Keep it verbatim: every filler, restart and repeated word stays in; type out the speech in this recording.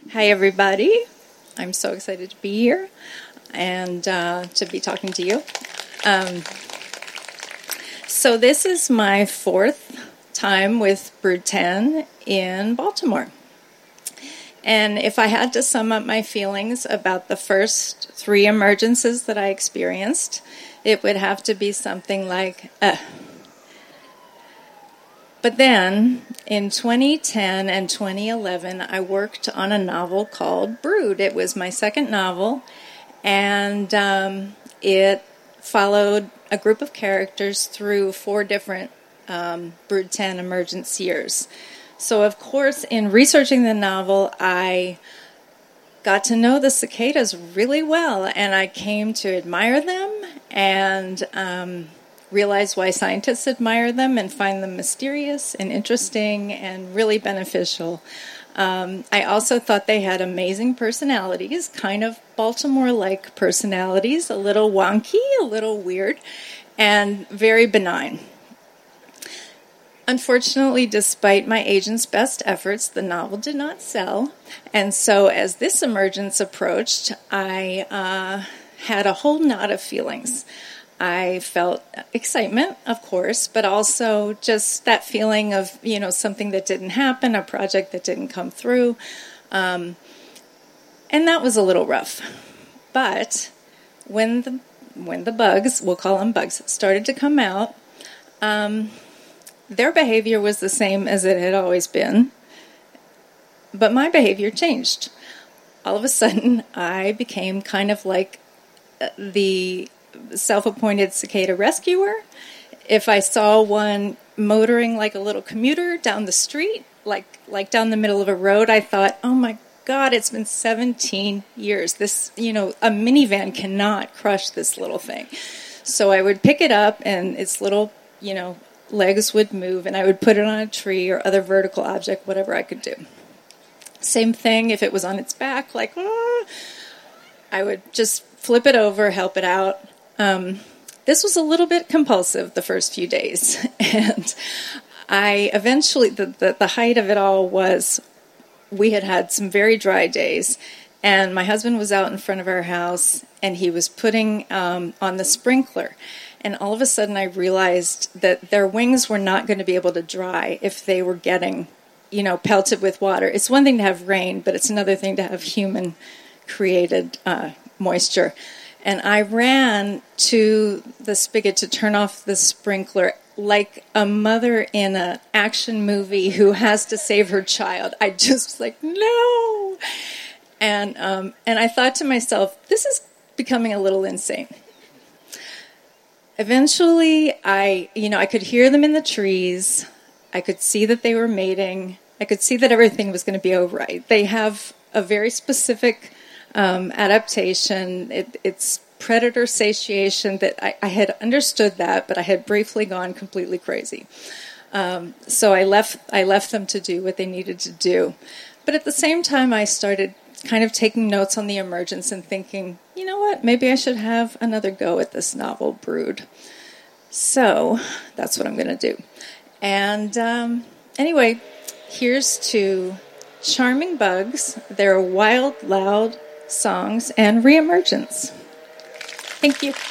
Hi, everybody. I'm so excited to be here and uh, to be talking to you. Um, so this is my fourth time with Brood ten in Baltimore. And if I had to sum up my feelings about the first three emergences that I experienced, it would have to be something like, uh. But then, in twenty ten and twenty eleven, I worked on a novel called Brood. It was my second novel, and um, it followed a group of characters through four different um, Brood ten emergence years. So, of course, in researching the novel, I got to know the cicadas really well, and I came to admire them and um, realize why scientists admire them and find them mysterious and interesting and really beneficial. Um, I also thought they had amazing personalities, kind of Baltimore-like personalities, a little wonky, a little weird, and very benign. Unfortunately, despite my agent's best efforts, the novel did not sell. And so as this emergence approached, I uh, had a whole knot of feelings. I felt excitement, of course, but also just that feeling of, you know, something that didn't happen, a project that didn't come through. Um, and that was a little rough. But when the when the bugs, we'll call them bugs, started to come out, um, their behavior was the same as it had always been, but my behavior changed. All of a sudden, I became kind of like the self-appointed cicada rescuer. If I saw one motoring like a little commuter down the street, like like down the middle of a road, I thought, oh my God, it's been seventeen years. This, you know, a minivan cannot crush this little thing. So I would pick it up and its little, you know, legs would move, and I would put it on a tree or other vertical object, whatever I could do. Same thing if it was on its back, like, ah, I would just flip it over, help it out. Um, this was a little bit compulsive the first few days, and I eventually, the, the, the height of it all was, we had had some very dry days, and my husband was out in front of our house, and he was putting um, on the sprinkler. And all of a sudden I realized that their wings were not going to be able to dry if they were getting, you know, pelted with water. It's one thing to have rain, but it's another thing to have human-created uh, moisture. And I ran to the spigot to turn off the sprinkler like a mother in an action movie who has to save her child. I just was like, no! And, um, and I thought to myself, this is becoming a little insane. Eventually, I, you know, I could hear them in the trees. I could see that they were mating. I could see that everything was going to be all right. They have a very specific um, adaptation. It, it's predator satiation that I, I had understood that, but I had briefly gone completely crazy. Um, so I left, I left them to do what they needed to do. But at the same time, I started kind of taking notes on the emergence and thinking, you know what, maybe I should have another go at this novel, Brood. So that's what I'm going to do. And um, anyway, here's to Charming Bugs, their wild, loud songs, and reemergence. Thank you.